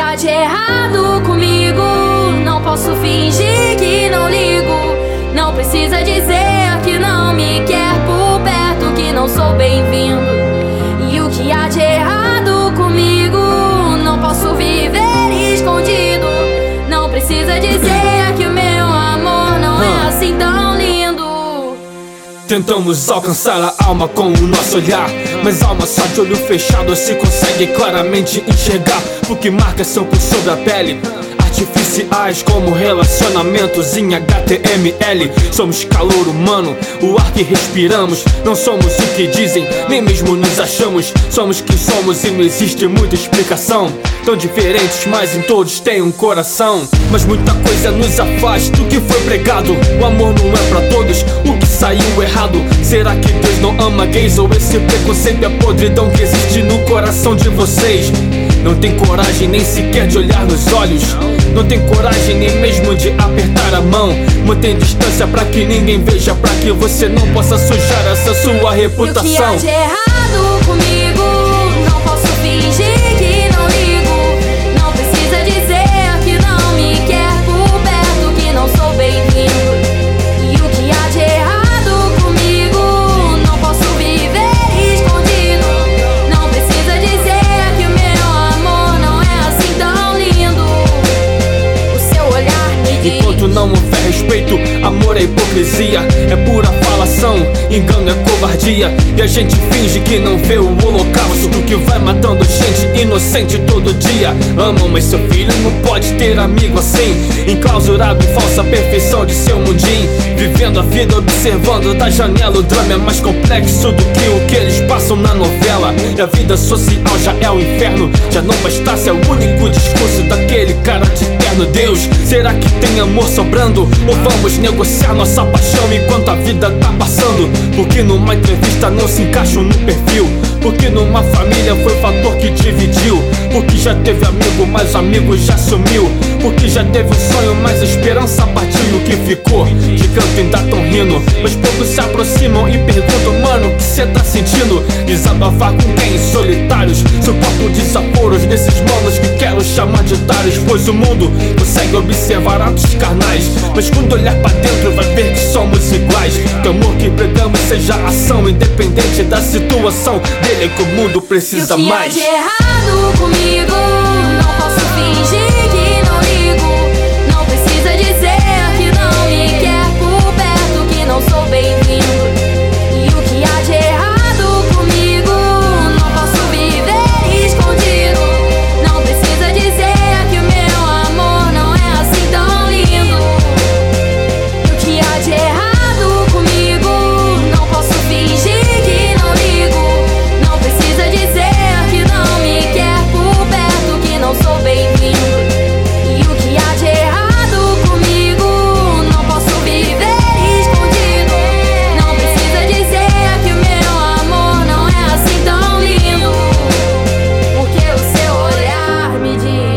há de errado comigo? Não posso fingir que não ligo. Não precisa dizer que não me quer por perto, que não sou bem-vindo. E o que há de errado comigo? Não posso viver escondido. Não precisa dizer que o meu amor não é assim tão lindo. Tentamos alcançar a alma com o nosso olhar, mas a alma só de olho fechado se consegue claramente enxergar, porque marcas são por sobre a pele, artificiais como relacionamentos em HTML. Somos calor humano, o ar que respiramos. Não somos o que dizem, nem mesmo nos achamos. Somos quem somos e não existe muita explicação. Tão diferentes, mas em todos tem um coração. Mas muita coisa nos afasta do que foi pregado. O amor não é pra todos, o que saiu errado. Será que Deus não ama gays? Ou esse preconceito é a podridão que existe no coração de vocês? Não tem coragem nem sequer de olhar nos olhos. Não tem coragem nem mesmo de apertar a mão. Mantém distância pra que ninguém veja, pra que você não possa sujar essa sua reputação. E o que há de errado comigo? Não posso fingir que não ligo. Não precisa dizer que não me quer por perto, que não sou bem-vindo. E o que há de errado comigo? Não posso viver escondido. Não precisa dizer que o meu amor não é assim tão lindo. O seu olhar me diz: enquanto não houver respeito, amor é hipocrisia, é pura falação, engano é covardia. E a gente finge que não vê o holocausto que vai matando gente inocente todo dia. Amam, mas seu filho não pode ter amigo assim, enclausurado em falsa perfeição de seu mundinho, vivendo a vida observando da janela. O drama é mais complexo do que o que eles passam na novela. E a vida social já é o inferno. Já não bastasse é o único discurso daquele cara de terno. Deus, será que tem amor sobrando? Ou vamos negociar nossa paixão enquanto a vida tá passando? Porque numa entrevista não se encaixam no perfil, porque numa família foi fator que dividiu, porque já teve amigo, mas o amigo já sumiu, porque já teve um sonho, mas a esperança partiu. E o que ficou de canto ainda tão rindo, mas poucos se aproximam e perguntam: mano, o que cê tá sentindo? Desabafar com quem? Solitários. Suporto desaforos desses manos que quero chamar de otários, pois o mundo consegue observar atos carnais, mas quando olhar pra dentro vai ver que somos iguais. Que o amor que pregamos seja ação, independente da situação. Dele é que o mundo precisa mais. E o que há de errado comigo? Não posso fingir que não ligo. Não precisa dizer que não me quer por perto, que não sou bem-vindo. E o que há de errado comigo? Não posso viver escondido. Não precisa dizer que o meu amor não é assim tão lindo. E o que há de errado comigo? Não posso fingir que não ligo. Não precisa dizer que não me quer por perto, que não sou bem-vindo. E o que há de errado comigo? Não posso viver escondido. Não precisa dizer que o meu amor não é assim tão lindo, porque o seu olhar me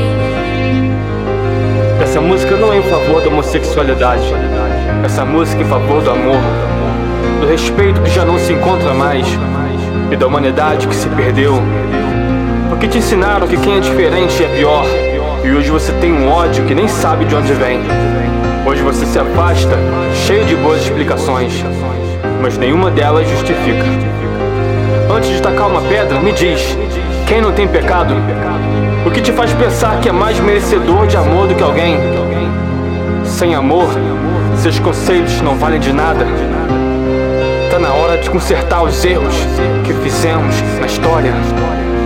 diz. Essa música não é em favor da homossexualidade. Essa música é em favor do amor, do respeito que já não se encontra mais, e da humanidade que se perdeu. Porque te ensinaram que quem é diferente é pior, e hoje você tem um ódio que nem sabe de onde vem. Hoje você se afasta, cheio de boas explicações, mas nenhuma delas justifica. Antes de tacar uma pedra, me diz: quem não tem pecado? O que te faz pensar que é mais merecedor de amor do que alguém? Sem amor, seus conceitos não valem de nada. Tá na hora de consertar os erros que fizemos na história.